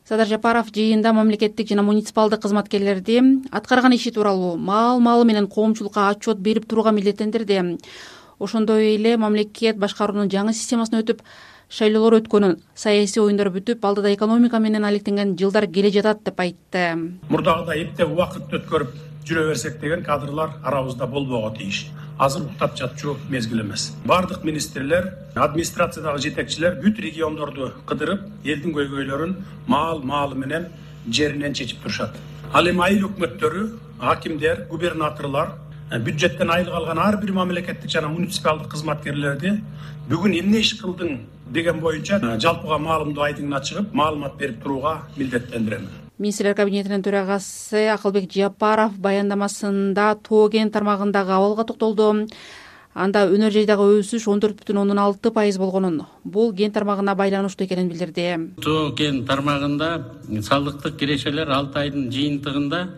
Садыр Жапаров жыйында мамлекеттик жана муниципалдык кызматкерлерди аткарган иши тууралуу маал-маалы менен коомчулукка отчет берип турууга милдеттендирди. Ошондой эле мамлекет башкаруунун жаңы системасына өтүп, шайлоолор өткөнүн, саясий оюндар бүтүп, алдыда экономика менен алектенген жылдар келе жатат деп айтты. Мурдагыдай эптеп убакыт өткөрүп жүрө берсек деген кадрлар арабызда болбого тийиш. Азыр уктап жатчу мезгил эмес. Бардык министрлер, администрациядагы жетекчилер бүт региондорду кыдырып, элдин көйгөйлөрүн маал-маалы менен жеринен чечип турушат. Ал эми айыл өкмөттөрү, акимдер, губернаторлор бюджеттен айлык алган ар бир мамлекеттик жана муниципалдык кызматкерлерди бүгүн эмне иш кылдың деген боюнча жалпыга маалымдоо айтыңына чыгып, маалымат берип турууга милдеттендирем. Министрлер кабинетинин төрагасы Акылбек Жапаров баяндамасында Тоо кен тармагындагы абалга токтолду. Анда өнөр жайдагы өсүш 14,6% болгонун, бул кен тармагына байланыштуу экенин билдирди. Тоо кен тармагында салыктык кирешелер 6 айдын жыйынтыгында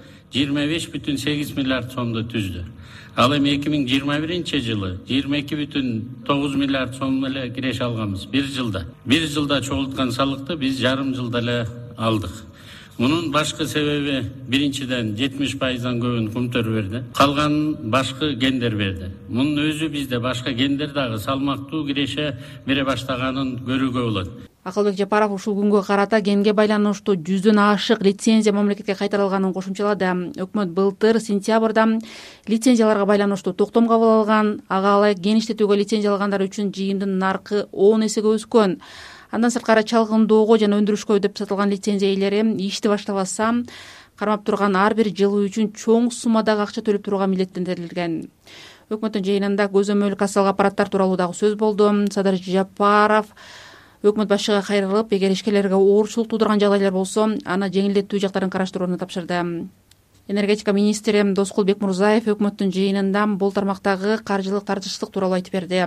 25,8 миллиард сомду түздү. Ал эми 2021 жылы 22,9 миллиард сом эле киреше алганбыз бир жылда. Бир жылда чогулткан салыкты биз жарым жылда эле алдык. Мунун башкы себеби биринчиден 70%дан көбүн Кумтөр берди. Калган башкы гендер берди. Мунун өзү бизде башка гендер дагы салмактуу киреше бере баштаганын көрүүгө болот. Акылбек Жапаров ушул күнгө карата кенге байланыштуу 100дөн ашык лицензия мамлекетке кайтарылганын кошумчалады. Өкмөт былтыр сентябрда лицензияларга байланыштуу токтом кабыл алган. Ага ылайык кен иштетүүгө лицензия алгандар үчүн жыйымдын наркы 10 эсеге өскөн. Андан сырткары чалгындоого жана өндүрүшкө деп сатылган лицензия ээлери ишти баштабаса, кармап турган ар бир жылы үчүн чоң суммадагы акча төлөп турууга милдеттендирилген. Өкмөттүн жыйынында көзөмөл кассалык аппараттар тууралуу дагы сөз болду. Садыр Жапаров өкмөт башчыга кайрылып, эгер ишкерлерге оорчулук туудурган жагдайлар болсо, аны жеңилдетүү жактарын караштырууну тапшырды. Энергетика министри Доскул Бекмурзаев өкмөттүн жыйынында бул тармактагы каржылык тартыштык тууралуу айтып берди.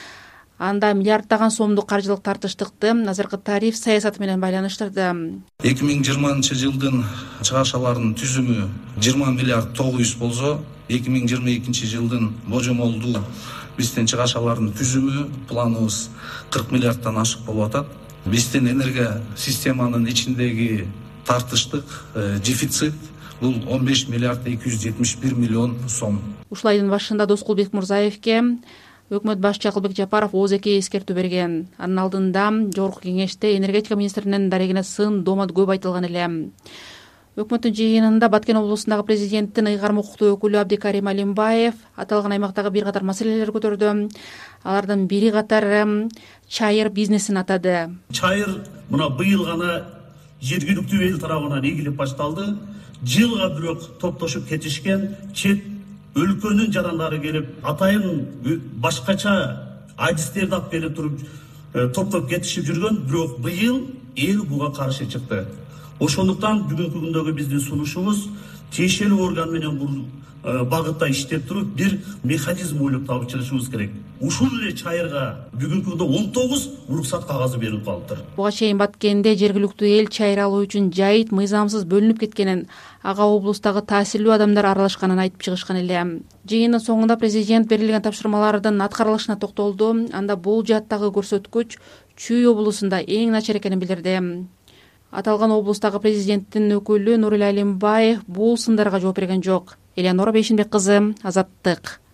Анда миллиарддаган сомдук каржылык тартыштыкты азыркы тариф саясаты менен байланыштырды. 2020 жылдын чыгашаларынын түзүмү 20 миллиард 900 болсо, 2022 жылдын божомолдуу биздин чыгашалардын түзүмү планыбыз 40 миллиарддан ашык болуп атат. Биздин энергия системанын ичиндеги тартыштык дефицит бул 15 миллиард 271 миллион сом. Ушул айдын башында Доскул Бекмурзаевке өкмөт башчы Акылбек Жапаров ооз-эки эскертүү берген. Анын алдында жогорку кеңеште энергетика министринин дарегине сын доомат көп айтылган эле. Өкмөттүн жыйынында Баткен облусундагы президенттин ыйгарым укуктуу өкүлү Абдикарим Алимбаев аталган аймактагы бир катар маселелер көтөрдү. Алардын бири катары чайыр бизнесин атады. Чайыр мына быйыл гана жергиликтүү эл тарабынан ийгилип башталды. Жылга бирок топтошуп кетишкен чет өлкөнүн жарандары келип атайын башкача адистерди алып берип туруп топтоп кетишип жүргөн, бирок быйыл эл буга каршы чыкты. Ошондуктан бүгүнкү күндөгү биздин сунушубуз тиешелүү орган менен багытта иштеп туруп бир механизм ойлоп табып чыгышыбыз керек. Ушул эле чайырга бүгүнкү күндө 19 уруксат кагазы берилип калыптыр. Буга чейин Баткенде жергиликтүү эл чайыр алуу үчүн жайыт мыйзамсыз бөлүнүп кеткенин, ага облустагы таасирлүү адамдар аралашканын айтып чыгышкан эле. Жыйындын соңунда президент берилген тапшырмалардын аткарылышына токтолду. Анда бул жааттагы көрсөткүч Чүй облусунда эң начар экенин билдирди. Аталган облустагы президенттин өкүлү Нурил Алимбаев бул сындарга жооп берген жок. Элеонора Бейшинбек кызы, Азаттык.